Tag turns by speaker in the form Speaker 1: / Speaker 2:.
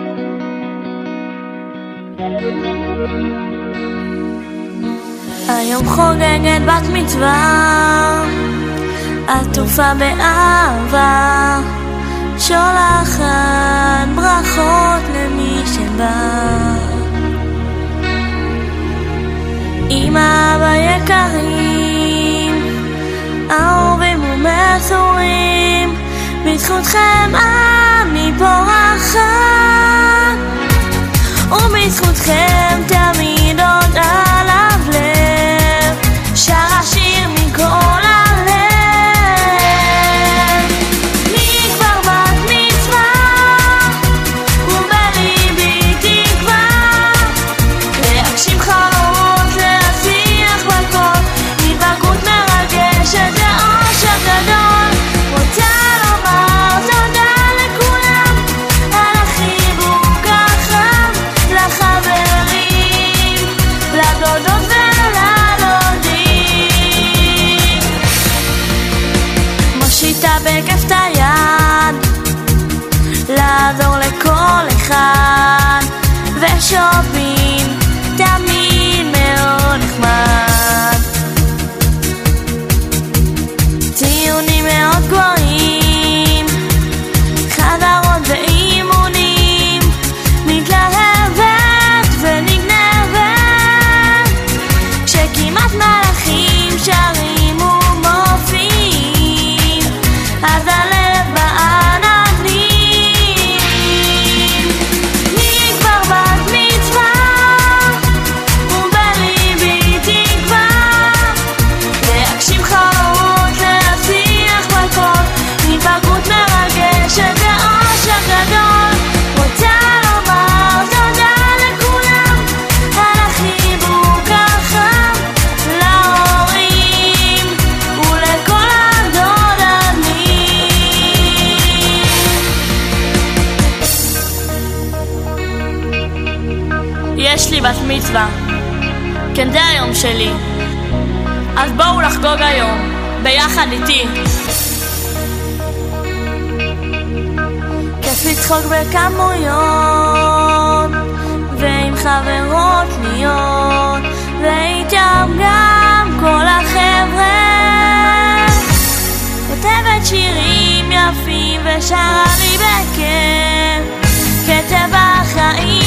Speaker 1: היום חוגגת בת מצווה, עטופה באהבה, שולחת ברכות למי שבא. אמא ויקרים, אהובים ומסורים, בזכותכם אני פורחת, ובזכותכם תמיד עוד עליו לב, שר השיר מכל הלב. לי כבר בת מצווה, ובליבי תקווה, להגשים חלומות, להצליח בכל, התבגרות מרגשת ואושר גדול. רוצה לומר תודה לכולם על החיבוק החם, לחברים, לדודות ולדודים. מושיטה בכיף את היד, לעזור לכל אחד, ושופים תמיד מאוד נחמד. ציונים מאוד גבוהים, חזרות ואימונים, מתלהבת ונגנבת, כשכמעט מלאכים שרים ומופיעים, אז הלב בעננים. לי כבר בת מצווה, ובליבי תקווה, להגשים חלומות, להצליח בכל, התבגרות מרגשת ואושר גדול. רוצה לומר תודה לכולם על החיבוק החם, להורים ולכל הדודנים. יש לי בת מצווה, כן זה היום שלי, אז בואו לחגוג היום ביחד איתי. כיף לצחוק בכמויות, ועם חברות להיות, ואיתם גם כל החבר'ה. כותבת שירים יפים ושרה לי בכיף, כתב החיים